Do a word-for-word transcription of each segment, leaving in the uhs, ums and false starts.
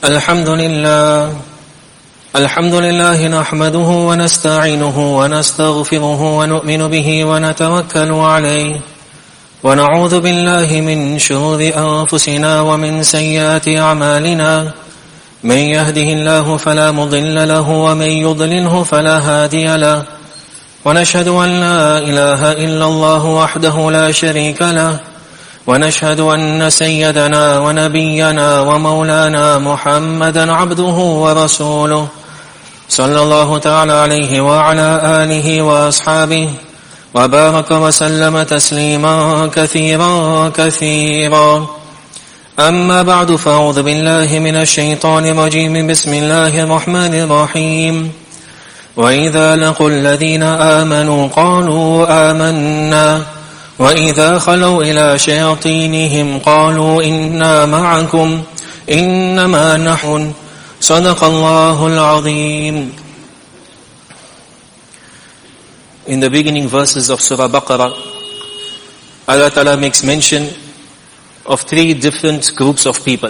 الحمد لله الحمد لله نحمده ونستعينه ونستغفره ونؤمن به ونتوكل عليه ونعوذ بالله من شرور أنفسنا ومن سيئات أعمالنا من يهده الله فلا مضل له ومن يضلله فلا هادي له ونشهد أن لا إله إلا الله وحده لا شريك له ونشهد أن سيدنا ونبينا ومولانا محمدا عبده ورسوله صلى الله تعالى عليه وعلى آله وأصحابه وبارك وسلم تسليما كثيرا كثيرا أما بعد فأعوذ بالله من الشيطان الرجيم بسم الله الرحمن الرحيم وإذا لقوا الذين آمنوا قالوا آمنا وإذا خلوا إلى شياطينهم قالوا إنا معكم إنما نحن صدق الله العظيم. In the beginning verses of Surah Baqarah, Allah Ta'ala makes mention of three different groups of people.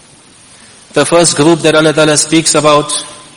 The first group that Allah Ta'ala speaks about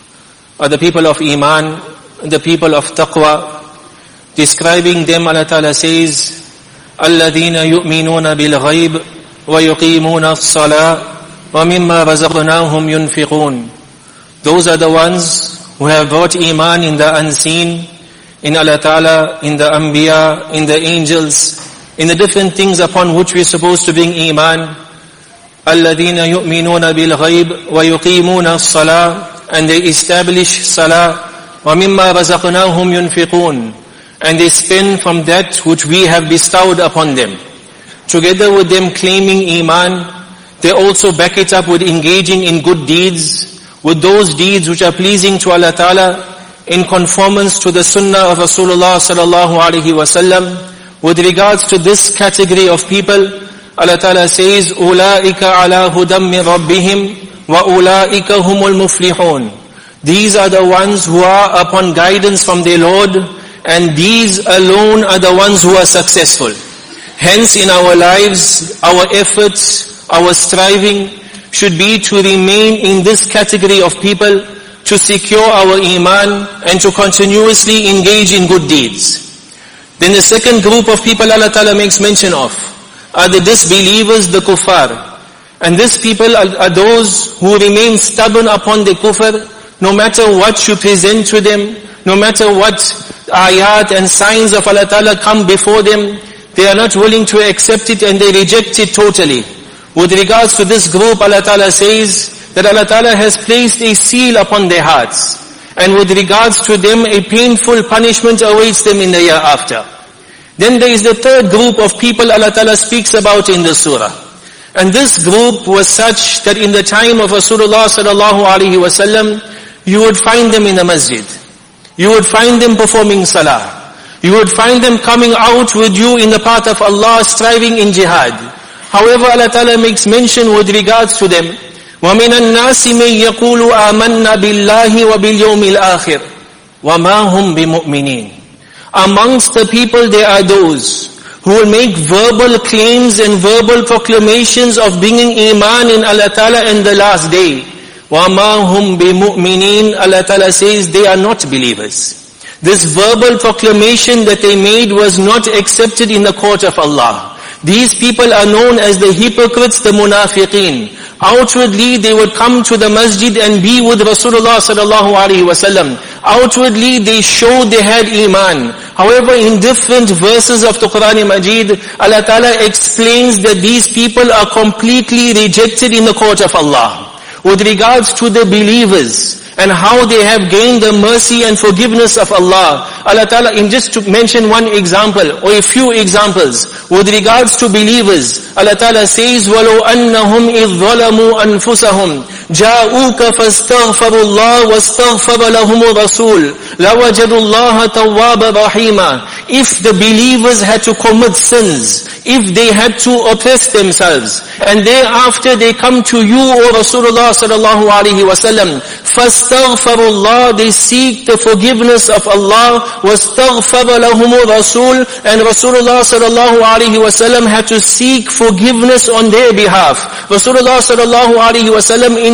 are the people of Iman, the people of Taqwa. Describing them, Allah Ta'ala says, الَّذِينَ يُؤْمِنُونَ بِالْغَيْبِ وَيُقِيمُونَ الصَّلَاةَ وَمِمَّا رَزَقْنَاهُمْ يُنْفِقُونَ. Those are the ones who have brought Iman in the unseen, in Allah Ta'ala, in the Anbiya, in the angels, in the different things upon which we are supposed to bring Iman. الَّذِينَ يُؤْمِنُونَ بِالْغَيْبِ وَيُقِيمُونَ الصَّلَاةَ, and they establish Salah. وَمِمَّا رَزَقْنَاهُمْ يُنْفِقُونَ, and they spend from that which we have bestowed upon them. Together with them claiming Iman, they also back it up with engaging in good deeds, with those deeds which are pleasing to Allah Ta'ala, in conformance to the Sunnah of Rasulullah Sallallahu Alaihi Wasallam. With regards to this category of people, Allah Ta'ala says, أُولَٰئِكَ عَلَىٰ هُدًى مِّن رَبِّهِمْ وَأُولَٰئِكَ هُمُ الْمُفْلِحُونَ. These are the ones who are upon guidance from their Lord, and these alone are the ones who are successful. Hence in our lives, our efforts, our striving should be to remain in this category of people, to secure our Iman and to continuously engage in good deeds. Then the second group of people Allah Ta'ala makes mention of are the disbelievers, the kuffar. And these people are, are those who remain stubborn upon the kufr, no matter what you present to them, no matter what ayat and signs of Allah Ta'ala come before them, they are not willing to accept it and they reject it totally. With regards to this group, Allah Ta'ala says that Allah Ta'ala has placed a seal upon their hearts. And with regards to them, a painful punishment awaits them in the year after. Then there is the third group of people Allah Ta'ala speaks about in the surah. And this group was such that in the time of Rasulullah Sallallahu Alaihi Wasallam, you would find them in the masjid. You would find them performing salah. You would find them coming out with you in the path of Allah, striving in jihad. However, Allah Ta'ala makes mention with regards to them, وَمِنَ النَّاسِ مَن يَقُولُ آمَنَّا بِاللَّهِ وَبِالْيَوْمِ الْآخِرِ وَمَا هُمْ بِمُؤْمِنِينَ. Amongst the people there are those who will make verbal claims and verbal proclamations of bringing Iman in Allah Ta'ala and the last day. وَمَا هُمْ بِمُؤْمِنِينَ. Allah Ta'ala says they are not believers. This verbal proclamation that they made was not accepted in the court of Allah. These people are known as the hypocrites, the munafiqeen. Outwardly they would come to the masjid and be with Rasulullah sallallahu alaihi wasallam. Outwardly they showed they had Iman. However, in different verses of the Quran Majid, Allah Ta'ala explains that these people are completely rejected in the court of Allah. With regards to the believers and how they have gained the mercy and forgiveness of Allah, Allah Ta'ala, in just to mention one example or a few examples, with regards to believers, Allah Ta'ala says, وَلَوْ أَنَّهُمْ إِذْ ظَلَمُوا أَنفُسَهُمْ جَاءُوكَ فَاسْتَغْفَرُوا اللَّهَ وَاسْتَغْفَرَ لَهُمُ الرَّسُولُ لَوَجَدُوا اللَّهَ تَوَّابًا رَحِيمًا. If the believers had to commit sins, if they had to oppress themselves, and thereafter they come to you, O Rasulullah sallallahu alaihi wasallam, فَاسْتَغْفَرُوا اللَّهَ, they seek the forgiveness of Allah, وَاسْتَغْفَرَ لَهُمُ الرَّسُولُ, and Rasulullah sallallahu alaihi wasallam had to seek forgiveness on their behalf. Rasulullah sallallahu alaihi wasallam interceded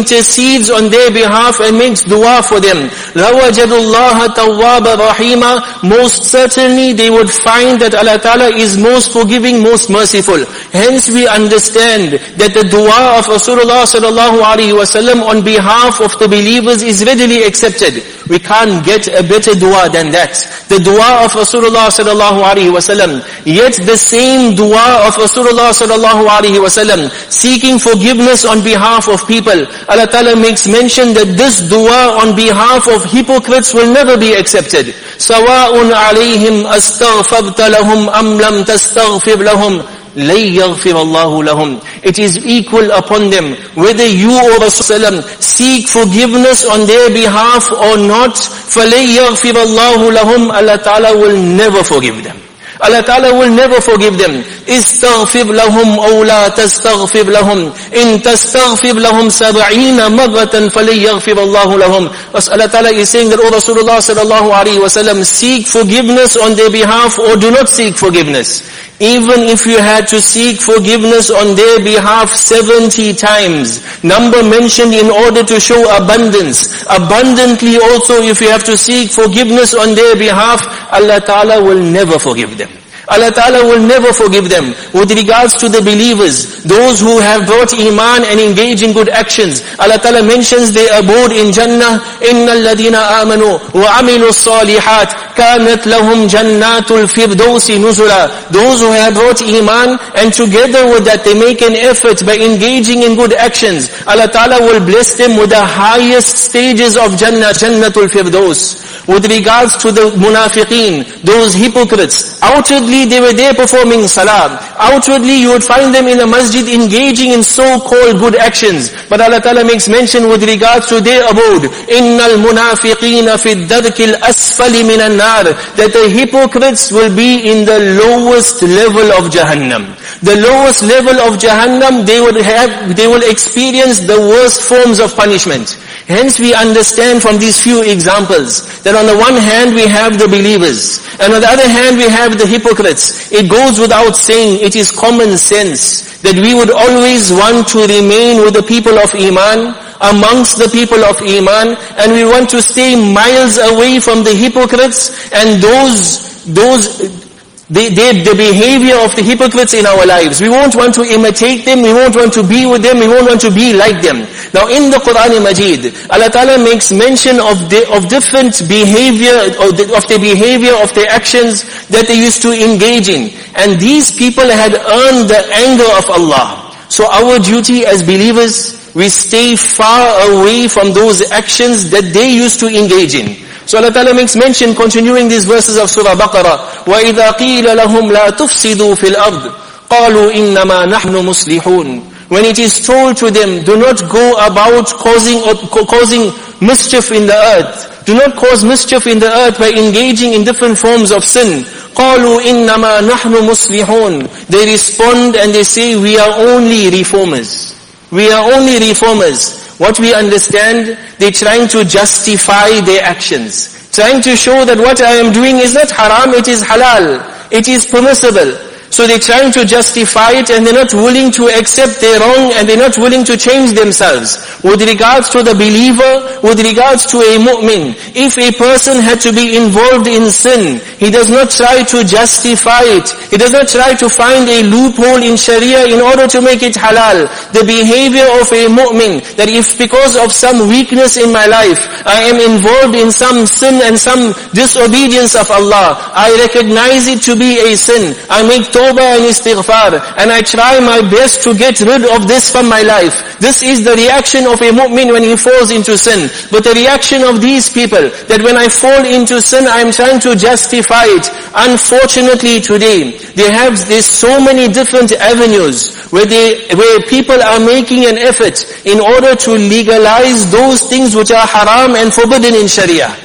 intercedes on their behalf and makes dua for them. لَوَجَدُ اللَّهَ تَوَّابًا رَحِيمًا. Most certainly they would find that Allah Ta'ala is most forgiving, most merciful. Hence we understand that the dua of Rasulullah sallallahu alaihi wasallam on behalf of the believers is readily accepted. We can't get a better dua than that. The dua of Rasulullah sallallahu alaihi wasallam. Yet the same dua of Rasulullah sallallahu alaihi wasallam, seeking forgiveness on behalf of people, Allah Ta'ala makes mention that this dua on behalf of hypocrites will never be accepted. سَوَاءٌ عَلَيْهِمْ أَسْتَغْفَرْتَ لَهُمْ أَمْ لَمْ تَسْتَغْفِرْ لَهُمْ لَن يَغْفِرَ اللَّهُ لَهُمْ. It is equal upon them whether you or Rasulullah seek forgiveness on their behalf or not. فَلَن يَغْفِرَ اللَّهُ لَهُمْ. Allah Ta'ala will never forgive them. Allah Ta'ala will never forgive them. استغفر لهم أو لا تستغفر لهم إن تستغفر لهم سبعين مرة فلن يغفر الله لهم. Allah Ta'ala is saying that, O Rasulullah sallallahu alaihi wasallam, seek forgiveness on their behalf or do not seek forgiveness. Even if you had to seek forgiveness on their behalf seventy times, number mentioned in order to show abundance, abundantly also if you have to seek forgiveness on their behalf, Allah Ta'ala will never forgive them. Allah Ta'ala will never forgive them. With regards to the believers, those who have brought iman and engage in good actions, Allah Ta'ala mentions their abode in Jannah. إِنَّ الَّذِينَ آمَنُوا وَعَمِلُوا الصَّالِحَاتِ كَانَتْ لَهُمْ جَنَّاتُ الْفِرْدَوْسِ نُزُلًا. Those who have brought iman and together with that they make an effort by engaging in good actions, Allah Ta'ala will bless them with the highest stages of Jannah, Jannatul Firdaus. With regards to the munafiqeen, those hypocrites, outwardly they were there performing salah. Outwardly you would find them in the masjid engaging in so-called good actions. But Allah Ta'ala makes mention with regards to their abode, إِنَّ الْمُنَافِقِينَ فِي الدَّرْكِ الْأَسْفَلِ مِنَ النَّارِ. That the hypocrites will be in the lowest level of Jahannam. The lowest level of Jahannam, they would have, they will experience the worst forms of punishment. Hence we understand from these few examples that on the one hand we have the believers, and on the other hand we have the hypocrites. It goes without saying, it is common sense that we would always want to remain with the people of Iman, amongst the people of Iman, and we want to stay miles away from the hypocrites and those, those, The, the, the behavior of the hypocrites in our lives. We won't want to imitate them, we won't want to be with them, we won't want to be like them. Now in the Quran Majid, Allah Ta'ala makes mention of the, of different behavior, of the, of the behavior of their actions that they used to engage in. And these people had earned the anger of Allah. So our duty as believers, we stay far away from those actions that they used to engage in. So Allah Ta'ala makes mention, continuing these verses of Surah Baqarah, وَإِذَا قِيلَ لَهُمْ لَا تُفْسِدُوا فِي الْأَرْضِ قَالُوا إِنَّمَا نَحْنُ مُصْلِحُونَ. When it is told to them, do not go about causing, causing mischief in the earth. Do not cause mischief in the earth by engaging in different forms of sin. قَالُوا إِنَّمَا نَحْنُ مُصْلِحُونَ. They respond and they say, we are only reformers. We are only reformers. What we understand, they're trying to justify their actions. Trying to show that what I am doing is not haram, it is halal. It is permissible. So they're trying to justify it and they're not willing to accept their wrong and they're not willing to change themselves. With regards to the believer, with regards to a mu'min, if a person had to be involved in sin, he does not try to justify it. He does not try to find a loophole in Sharia in order to make it halal. The behavior of a mu'min, that if because of some weakness in my life, I am involved in some sin and some disobedience of Allah, I recognize it to be a sin. I make tawbah and istighfar, and I try my best to get rid of this from my life. This is the reaction of a mu'min when he falls into sin. But the reaction of these people, that when I fall into sin, I am trying to justify it. Unfortunately today, they have, there's so many different avenues where they, where people are making an effort in order to legalize those things which are haram and forbidden in Sharia.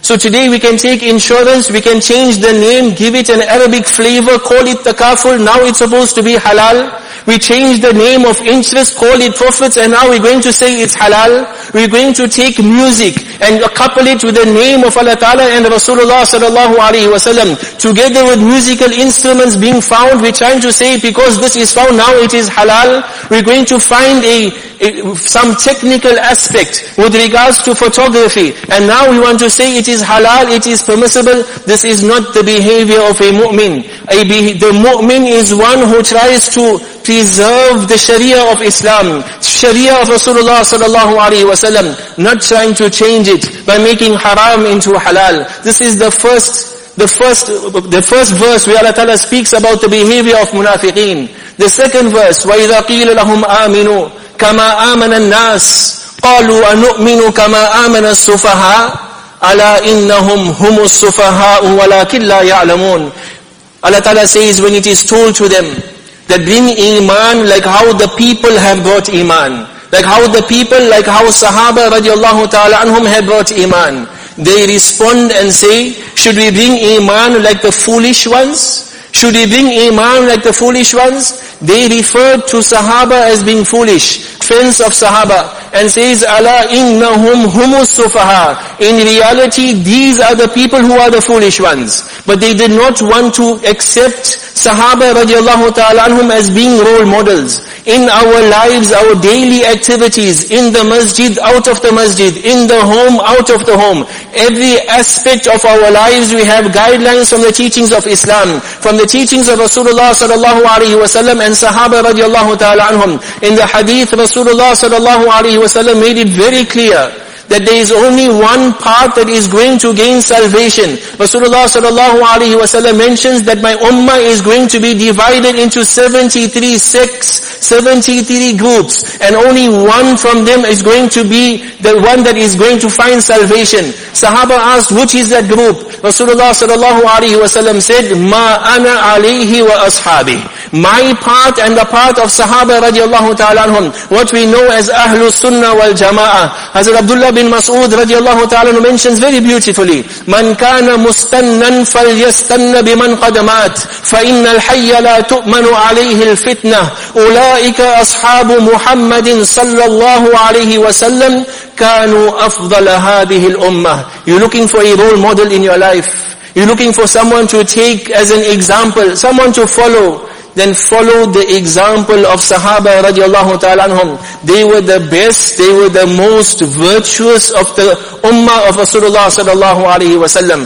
So today we can take insurance, we can change the name, give it an Arabic flavor, call it takaful, now it's supposed to be halal. We change the name of interest, call it profits, and now we're going to say it's halal. We're going to take music and couple it with the name of Allah Ta'ala and Rasulullah Sallallahu Alaihi Wasallam. Together with musical instruments being found, we're trying to say because this is found, now it is halal. We're going to find a, a some technical aspect with regards to photography, and now we want to say it is halal, it is permissible. This is not the behavior of a mu'min. A be, the mu'min is one who tries to preserve the Sharia of Islam, Sharia of Rasulullah Sallallahu Alaihi Wasallam, not trying to change it by making haram into halal. This is the first The first, the first verse where Allah Ta'ala speaks about the behavior of munafiqeen. The second verse, وَإِذَا قِيلَ لَهُمْ آمِنُوا كَمَا آمَنَ النَّاسِ قَالُوا أَنُؤْمِنُ كَمَا آمَنَ السُّفَهَاءُ أَلَا إِنَّهُمْ هُمُ السُّفَهَاءُ وَلَكِنْ لَا يَعْلَمُونَ. Allah Ta'ala says when it is told to them that bring iman like how the people have brought iman, like how the people, like how Sahaba radiallahu ta'ala anhum have brought iman, they respond and say, should we bring iman like the foolish ones? Should we bring iman like the foolish ones? They referred to Sahaba as being foolish, friends of Sahaba, and says, Ala innahum humus sufaha. In reality, these are the people who are the foolish ones. But they did not want to accept Sahaba radiallahu ta'ala anhum as being role models. In our lives, our daily activities, in the masjid, out of the masjid, in the home, out of the home, every aspect of our lives, we have guidelines from the teachings of Islam, from the teachings of Rasulullah sallallahu alaihi wasallam and Sahaba radiallahu ta'ala anhum. In the hadith, Rasulullah sallallahu alaihi wasallam made it very clear that there is only one path that is going to gain salvation. Rasulullah sallallahu alaihi wasallam mentions that my ummah is going to be divided into seventy-three sects, seventy-three groups, and only one from them is going to be the one that is going to find salvation. Sahaba asked, which is that group? Rasulullah sallallahu alaihi wasallam said, Ma ana alayhi wa ashabi. My part and the part of Sahaba radiallahu ta'ala anhum, what we know as Ahlus Sunnah wal Jama'ah. Hazrat Abdullah bin Mas'ud radiallahu ta'ala anhu mentions very beautifully, Man kana mustannan falyastanna biman qadamat, fa innal hayya la tu'manu alayhi al-fitnah, ulaika ashabu Muhammadin sallallahu alayhi wa sallam, kanu afdala hadhihi al-ummah. You're looking for a role model in your life. You're looking for someone to take as an example, someone to follow. Then follow the example of Sahaba radiallahu ta'ala anhum. They were the best, they were the most virtuous of the ummah of Rasulullah sallallahu alaihi wasallam.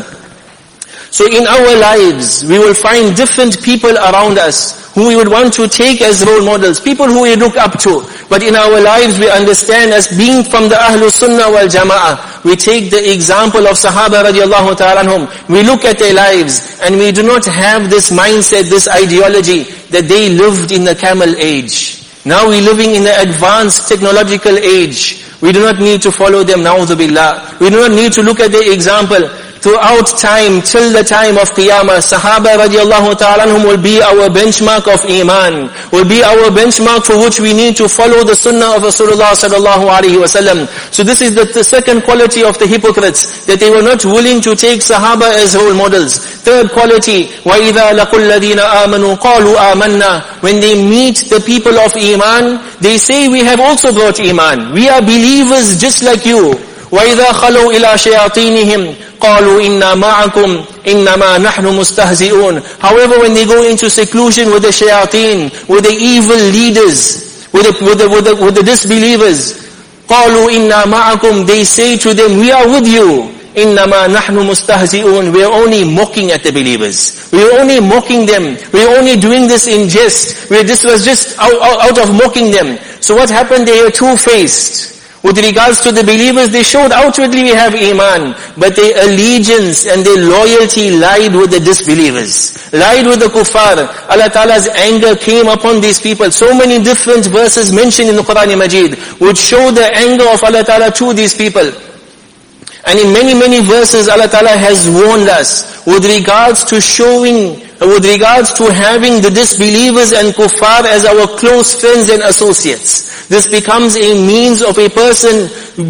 So in our lives, we will find different people around us who we would want to take as role models, people who we look up to. But in our lives, we understand as being from the Ahlus Sunnah wal Jama'ah, we take the example of Sahaba radiallahu ta'ala anhum. We look at their lives, and we do not have this mindset, this ideology, that they lived in the camel age. Now we're living in the advanced technological age. We do not need to follow them, na'udhu billah. We do not need to look at their example. Throughout time, till the time of Qiyamah, Sahaba radiallahu ta'ala anhum will be our benchmark of Iman, will be our benchmark for which we need to follow the Sunnah of Rasulullah sallallahu alaihi wasallam. So this is the, the second quality of the hypocrites, that they were not willing to take Sahaba as role models. Third quality, وَإِذَا لَقُوا الَّذِينَ آمَنُوا قَالُوا آمَنَّا. When they meet the people of Iman, they say, we have also brought Iman. We are believers just like you. وَإِذَا خَلَوْا إِلَى شَيَاطِينِهِمْ قَالُوا إِنَّا مَعَكُمْ إِنَّمَا نَحْنُ مُسْتَهْزِئُونَ. However, when they go into seclusion with the shayateen, with the evil leaders, with the, with the, with the, with the disbelievers, قَالُوا إِنَّا مَعَكُمْ, they say to them, we are with you. إِنَّمَا نَحْنُ مُسْتَهْزِئُونَ. We are only mocking at the believers. We are only mocking them. We are only doing this in jest. We, this was just out, out, out of mocking them. So what happened? They were two-faced. With regards to the believers, they showed outwardly we have Iman, but their allegiance and their loyalty lied with the disbelievers, lied with the kuffar. Allah Ta'ala's anger came upon these people. So many different verses mentioned in the Quran Majid would show the anger of Allah Ta'ala to these people. And in many, many verses, Allah Ta'ala has warned us with regards to showing with regards to having the disbelievers and kuffar as our close friends and associates. This becomes a means of a person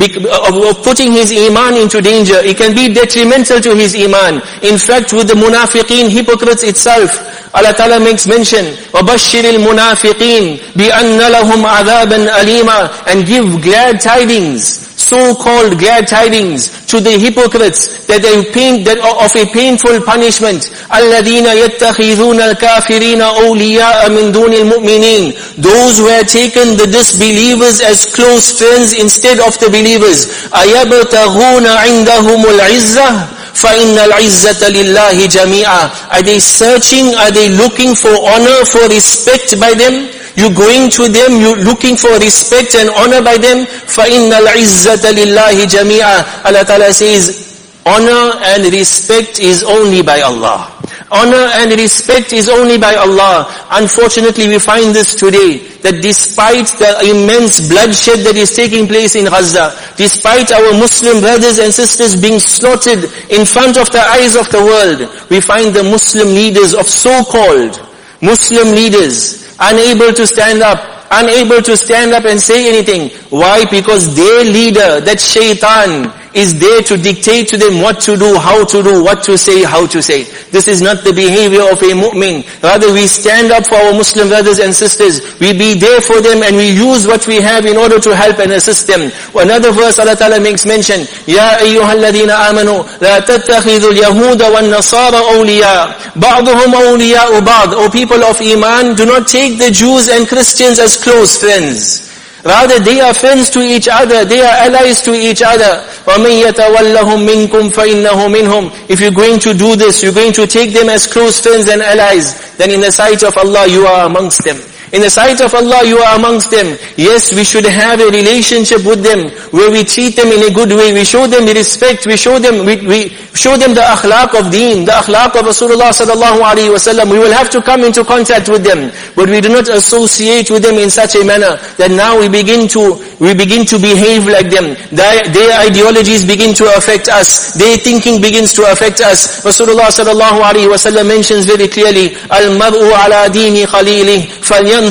of putting his iman into danger. It can be detrimental to his iman. In fact, with the munafiqeen, hypocrites itself, Allah Ta'ala makes mention, وَبَشِّرِ الْمُنَافِقِينَ بِأَنَّ لَهُمْ عَذَابًا أَلِيمًا, and give glad tidings, so-called glad tidings to the hypocrites that they pain, that of a painful punishment. الَّذِينَ يَتَّخِذُونَ الْكَافِرِينَ أَوْلِيَاءَ مِن دُونِ الْمُؤْمِنِينَ, those who have taken the disbelievers as close friends instead of the believers. أَيَبْتَغُونَ عِنْدَهُمُ الْعِزَّةِ فَإِنَّ الْعِزَّةَ لِلَّهِ جَمِيعًا. Are they searching, are they looking for honor, for respect by them? You going to them, you looking for respect and honor by them? فَإِنَّ الْعِزَّةَ لِلَّهِ جَمِيعًا. Allah Ta'ala says, honor and respect is only by Allah. Honor and respect is only by Allah. Unfortunately, we find this today, that despite the immense bloodshed that is taking place in Gaza, despite our Muslim brothers and sisters being slaughtered in front of the eyes of the world, we find the Muslim leaders of so-called Muslim leaders unable to stand up, unable to stand up and say anything. Why? Because their leader, that shaitan, is there to dictate to them what to do, how to do, what to say, how to say. This is not the behavior of a mu'min. Rather, we stand up for our Muslim brothers and sisters. We be there for them and we use what we have in order to help and assist them. Another verse Allah Ta'ala makes mention, يَا أَيُّهَا الَّذِينَ آمَنُوا لَا تَتَّخِذُوا الْيَهُودَ وَالنَّصَارَ أَوْلِيَاءَ بَعْضُهُمْ أَوْلِيَاءُ بَعْضٍ. O people of Iman, do not take the Jews and Christians as close friends. Rather, they are friends to each other. They are allies to each other. وَمَنْ يَتَوَلَّهُمْ مِنْكُمْ فَإِنَّهُ مِنْهُمْ. If you're going to do this, you're going to take them as close friends and allies, then in the sight of Allah, you are amongst them. In the sight of Allah, you are amongst them. Yes, we should have a relationship with them, where we treat them in a good way. We show them respect. We show them, we, we show them the akhlaq of deen, the akhlaq of Rasulullah sallallahu alaihi wasallam. We will have to come into contact with them, but we do not associate with them in such a manner that now we begin to, we begin to behave like them. Their, their ideologies begin to affect us. Their thinking begins to affect us. Rasulullah sallallahu alaihi wasallam mentions very clearly, Al-mar'u ala dini khalili, falyan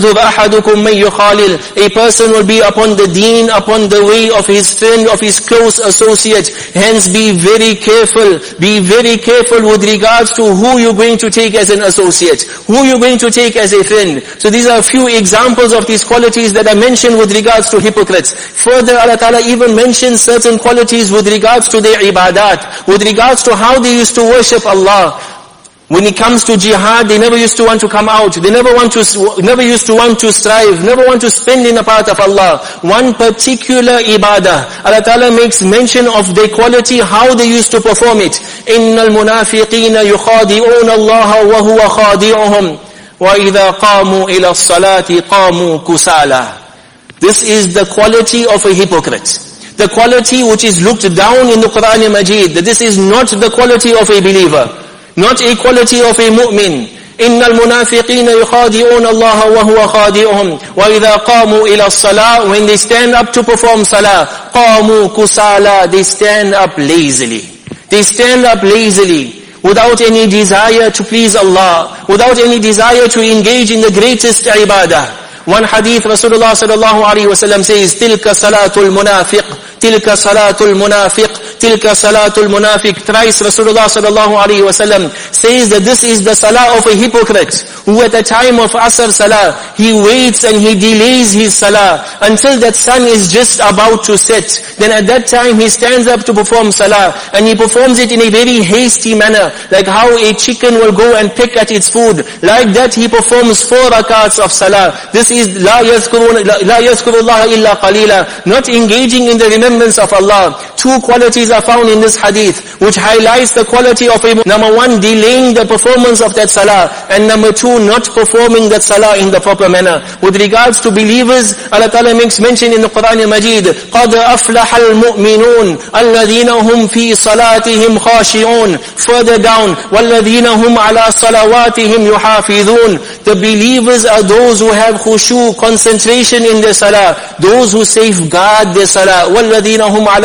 a person will be upon the deen, upon the way of his friend, of his close associate. Hence be very careful, be very careful with regards to who you're going to take as an associate, who you're going to take as a friend. So these are a few examples of these qualities that are mentioned with regards to hypocrites. Further, Allah Ta'ala even mentions certain qualities with regards to their ibadat, with regards to how they used to worship Allah. When it comes to jihad, they never used to want to come out. They never want to, never used to want to strive, never want to spend in the path of Allah. One particular ibadah, Allah Ta'ala makes mention of their quality, how they used to perform it. إِنَّ الْمُنَافِقِينَ يُخَادِعُونَ اللَّهَ وَهُوَ خَادِعُهُمْ وَإِذَا قَامُوا إِلَى الصَّلَاةِ قَامُوا كُسَالَى. This is the quality of a hypocrite. The quality which is looked down in the Quran Majid, that this is not the quality of a believer. Not a quality of a mu'min. إِنَّ الْمُنَافِقِينَ يُخَادِعُونَ اللَّهَ وَهُوَ خَادِعُهُمْ وَإِذَا قَامُوا إِلَى الصَّلَاةِ. When they stand up to perform salah, قَامُوا كُسَالَى. They stand up lazily. They stand up lazily, without any desire to please Allah, without any desire to engage in the greatest ibadah. One hadith, Rasulullah sallallahu alaihi wasallam says, تِلْكَ صَلَاةُ الْمُنَافِقِ تِلْكَ صَلَاةُ الْمُنَافِقِ تِلْكَ صَلَاةُ الْمُنَافِقِ. Thrice Rasulullah sallallahu alaihi wasallam says that this is the salah of a hypocrite, who at the time of Asr salah, he waits and he delays his salah until that sun is just about to set. Then at that time he stands up to perform salah, and he performs it in a very hasty manner, like how a chicken will go and pick at its food. Like that he performs four rakats of salah. This is la yazkurun la yazkurullah illa qalila, not engaging in the remembrance of Allah. Two qualities are found in this hadith which highlights the quality of a, number one, delaying the performance of that salah, and number two, not performing that salah in the proper manner. With regards to believers, Allah Ta'ala makes mention in the Quran Majid, قَدْ أَفْلَحَ الْمُؤْمِنُونَ الَّذِينَ هُمْ فِي صَلَاتِهِمْ خَاشِعُونَ. Further down, وَالَّذِينَ هُمْ عَلَى صَلَوَاتِهِمْ يُحَافِظُونَ. The believers are those who have khushu, concentration in their salah, those who safeguard their salah. وَالَّذِينَ هُمْ عَلَى صَلَوَاتِهِمْ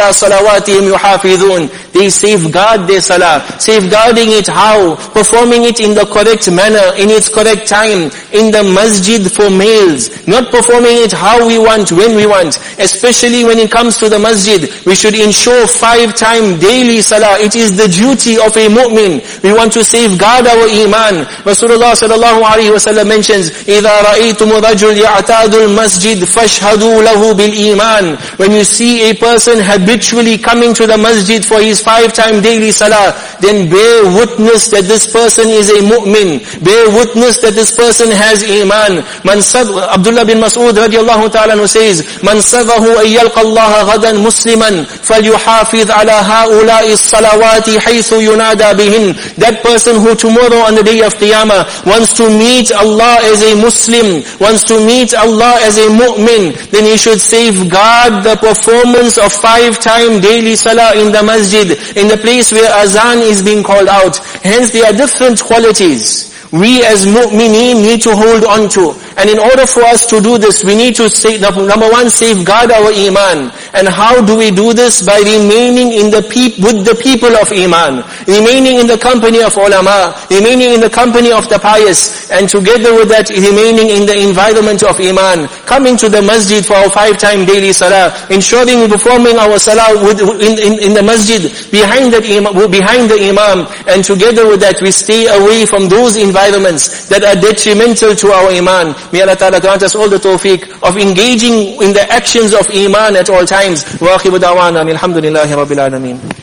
salawatihim yuhafidhun. They safeguard their salah. Safeguarding it how? Performing it in the correct manner, in its correct time, in the masjid for males. Not performing it how we want, when we want. Especially when it comes to the masjid, we should ensure five time daily salah. It is the duty of a mu'min. We want to safeguard our iman. Rasulullah sallallahu alaihi wasallam mentions, إِذَا رَأَيْتُمُ رَجُلْ يَعْتَادُ الْمَسْجِدِ فَاشْهَدُوا لَهُ بِالْإِيمَانِ. When you see a person habitually coming to the masjid for his five time daily salah, then bear witness that this person is a mu'min. Bear witness that this person has iman. Man sad, Abdullah bin Mas'ud radiallahu ta'ala who says, Man sadahu an yalqa Allah ghadan musliman falyuhafiz ala ha'ula'i salawati haythu yunada bihin. That person who tomorrow on the day of Qiyamah wants to meet Allah as a Muslim, wants to meet Allah as a mu'min, then he should safeguard the performance of five time daily salah in the masjid, in the place where azan is being called out. Hence there are different qualities we as mu'mineen need to hold on to. And in order for us to do this, we need to say, number one, safeguard our iman. And how do we do this? By remaining in the peop- with the people of iman, remaining in the company of ulama, remaining in the company of the pious, and together with that, remaining in the environment of iman, coming to the masjid for our five time daily salah, ensuring we're performing our salah with, in, in, in the masjid, behind, that imam, behind the imam, and together with that, we stay away from those environments that are detrimental to our iman. May Allah Ta'ala grant us all the tawfiq of engaging in the actions of iman at all times. Wa akhiru da'wana alhamdulillahi rabbil alameen.